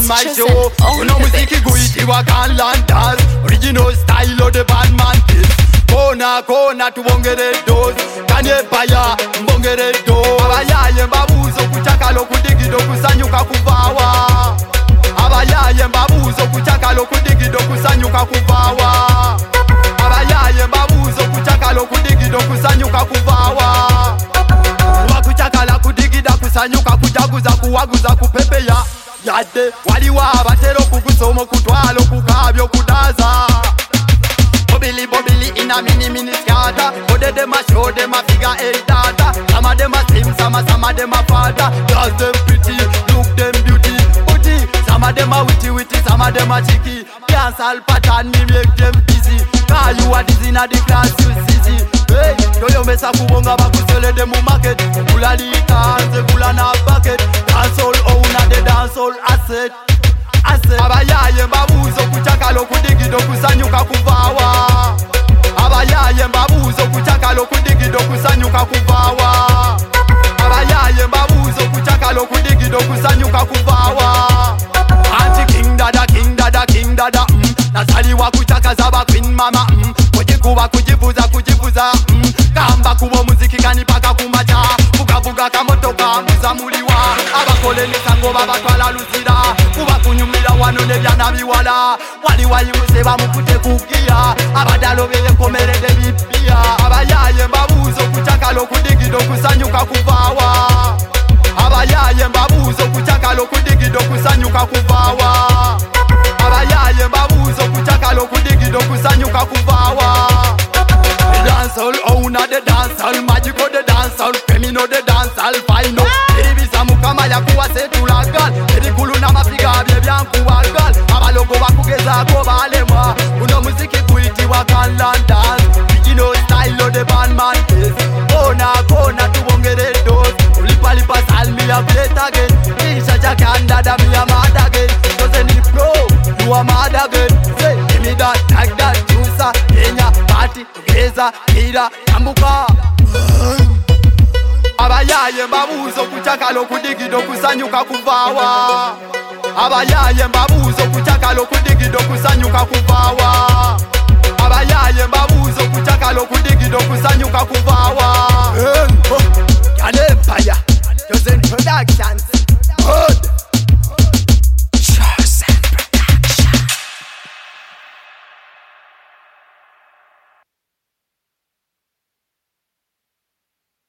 my show. You know muziki guitiwa Canland dance. Original style of the bad man kiss. Kona kona tubongere dozi. Kanye paya mbongere dozi. Abayaye mbabuzo kuchakalo kudigido kusanyuka kuvawa. Abayaye mbabuzo kuchakalo kudigido kusanyuka kuvawa. Abayaye mbabuzo kuchakalo kudigido kusanyuka kuvawa. Wakuchakala kudigida kusanyuka kujaguza kuwaguza kupepeya. Yade waliwa batero kukusomo kutwalo kukabyo kudaza. Bobili in a mini skata. Ode dem a show dem a figure eight data. Some of dem a slim, some of dem a falter. Girls dem pretty, look dem beauty. Some of them are witty, some of them are cheeky. Dance all pattern, me make them busy. Cause you are dizzy na the class, you see. Hey, yo mesa kubonga bakusele dem mu market. Kula di kanze, kula na bucket. Dance all owner, the dance all asset. Abayaye mbabuzo kuchakalo kudigido kusanyuka kuvawa. Abayaye mbabuzo kuchakalo kudigido kusanyuka kuvawa. Abayaye mbabuzo kuchakalo kudigido kusanyuka kuvawa. King dada Nasaliwa kuchaka zaba queen mama Kujikuwa kujivuza Kamba kubo muziki kanipaka kumacha Buga kamotoka muzamuliwa Abakole nisango babatwala lusira Kuba kunyumira wanone byana biwala Waliwa yimuseba mukute kukia Abadalo beye komerede bipia Abayaye mbabuzo kuchakalo kudigido kusanyuka kuvawa. Abayaye mbabuzo kuchakalo kudigido kusanyuka kuvawa. Abayaye mbabuzo kuchakalo kudigido kusanyuka kuvawa. The dancehall owner, the dancehall magical, the dancehall femino, the dancehall fino. Ibiza mukamaya kuwa setulagal. Edikulu na mafiga bye byankuwagal. Abalogo bakugeza ko balema. Uno muziki kuitiwa Canland dance. Original style of the band man kiss. Kona tubongere dozi. Lipa salmi ya play again. Isha jakanda da mi ya mad again. Doesn't need pro, you are mad again. Say, give me that, like that, juicer. Kenya, party, together, kira, tambuka. Abayaye mbabuzo kuchakalo kudigido kusanyuka kuvawa. Abayaye mbabuzo kuchakalo kudigido kusanyuka kuvawa. Abayaye mbabuzo kuchakalo kudigido kusanyuka kuvawa.